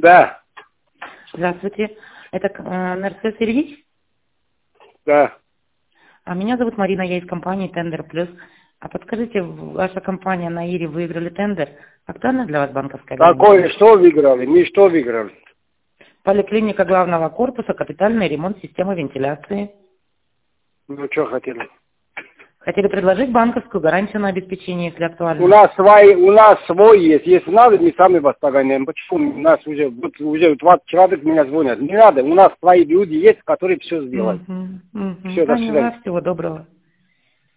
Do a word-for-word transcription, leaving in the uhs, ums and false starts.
Да. Здравствуйте. Это э, Нарцисс Ильич? Да. А меня зовут Марина, я из компании Тендер Плюс. А подскажите, ваша компания на Ире выиграли тендер. Актуальна для вас банковская гарантия? Какое, что выиграли? Мы что выиграли? Поликлиника главного корпуса, капитальный ремонт системы вентиляции. Ну, что хотели? Хотели предложить банковскую гарантию на обеспечение, если актуально. У нас свои, у нас свой есть. Если надо, мы сами вас погоняем. Почему? У нас уже, вот, уже двадцать человек меня звонят. Не надо. У нас свои люди есть, которые все сделают. Угу, угу. Все, до Поняла, свидания. всего доброго.